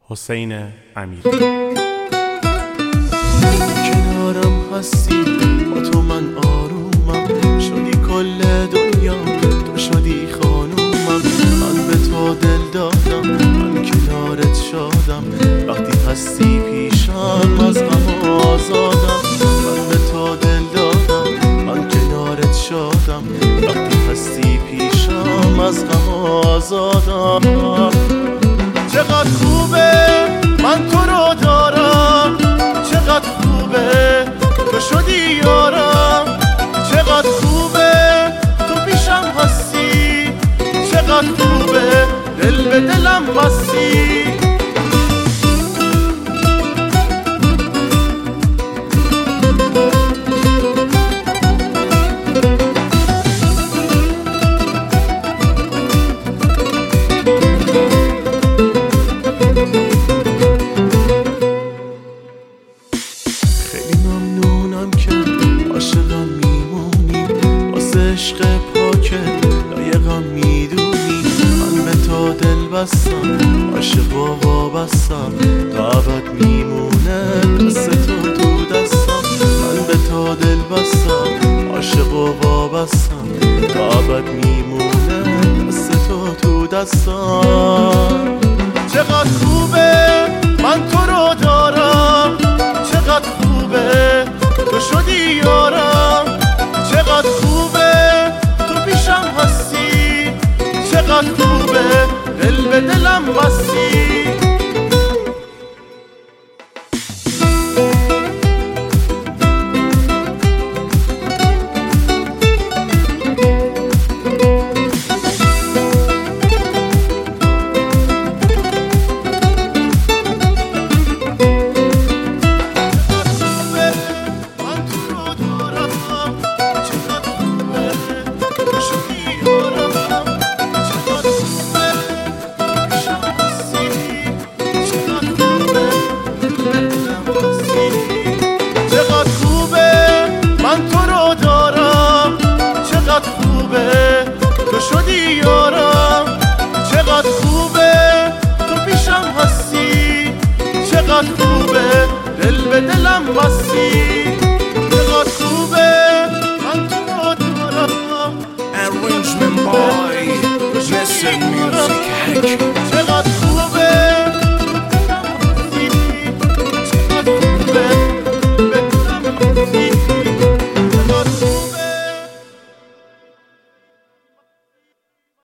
حسین امیری. کنارم هستی با تو من آرومم، شدی کل دنیا تو شدی خانومم. من به تو دل دادم، من کنارت شادم، وقتی هستی پیشم از غم آزادم. من به تو دل دادم، من کنارت شادم، وقتی هستی پیشم از غم آزادم. چقدر خوبه من تو رو دارم، چقدر خوبه تو شدی یارم، چقدر خوبه تو پیشم هستی، چقدر خوبه دل به دلم بستی. خیلی ممنونم که عاشقم میمونی، واسه عشق پاکت لایقم میدونی. من به تو دل بستم، عاشق و وابستم، تا ابد میمونه دست تو دستم. من به تو دل بستم، عاشق و وابستم، تا ابد میمونه دست تو دستم. چقدر خوبه من تو رو دارم، چقدر خوبه تو شدی یارم، چقدر خوبه تو پیشم هستی، چقدر خوبه دل به دلم بستی. چقدر خوبه من تو رو دارم، چقدر خوبه تو شدی یارم، چقدر خوبه تو پیشم هستی، چقدر خوبه دل به دلم بستی. چقدر خوبه من تو رو دارم. Arrangement by Mr. Music Hack.